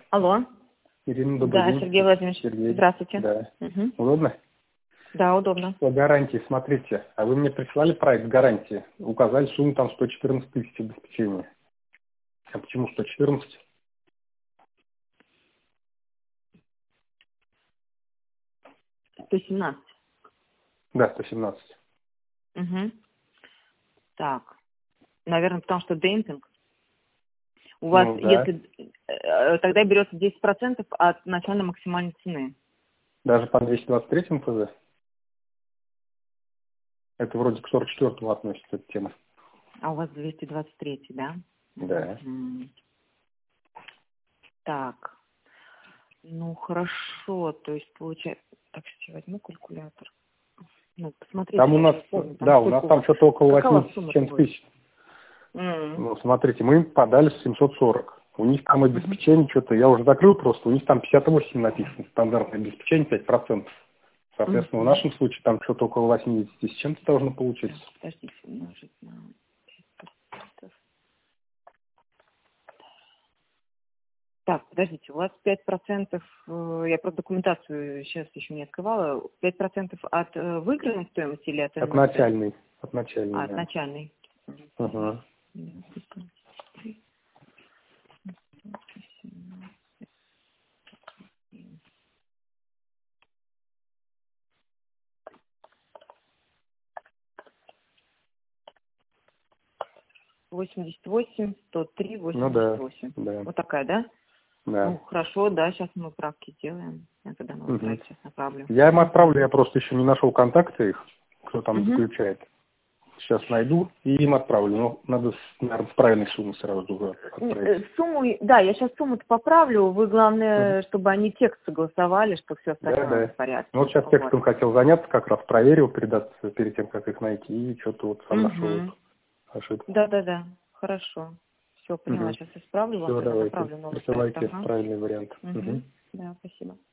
Алло. Ирина, добрый Да, день. Сергей Владимирович. Сергей. Здравствуйте. Да. Мгм. Удобно? Да, удобно. По гарантии, смотрите. А вы мне прислали проект гарантии. Указали сумму там 114 тысяч обеспечения. А почему 114? 117. Да, 117. Угу. Так. Наверное, потому что демпинг. У вас, Ну да. если тогда берется 10% от начальной максимальной цены. Даже по 223 МФЗ. Это вроде к 44-му относится эта тема. А у вас 223, да? Да. Мгм. Так. Ну, хорошо. То есть, получается... Так, сейчас я возьму калькулятор. Ну, посмотрите, Там у я нас, не вспомню. Там да, у нас сколько у там вас? что-то около Какая у вас 80 с сумма-то чем-то будет? тысяч. М. Ну, смотрите, мы им подали 740. У них там обеспечение что-то, я уже закрыл просто, у них там 58 написано, стандартное обеспечение 5%. Соответственно, в Мгм. нашем случае там что-то около 80 с чем-то должно получиться. Так, подождите, умножить на 5%. Так, подождите, у вас 5%, я просто документацию сейчас еще не открывала, 5% от выигранной стоимости или от От НМС? начальной. От А, начальной, от да. начальной. Ага. 88, 103, Ну да, 88. да, Вот такая, да? Ну, да. хорошо, да, сейчас мы правки делаем. Я тогда новый Мгм. проект сейчас направлю. Я им отправлю, я просто еще не нашел контакты их, кто там Мгм. заключает. Сейчас найду и им отправлю. Но надо, наверное, с правильной суммы сразу же отправить. Сумму, да, я сейчас сумму-то поправлю. Вы, Мгм. главное, чтобы они текст согласовали, что все Да, остальное в да. порядке. Ну, вот сейчас Вот. текстом хотел заняться, как раз проверил перед тем, как их найти, и что-то вот сам нашел Угу. эту ошибку. Да. Хорошо. Все, поняла. Угу. Сейчас исправлю вам, Все, тогда давайте. направлю новый проект. Присылайте Ага. правильный вариант. Угу. Угу. Да, спасибо.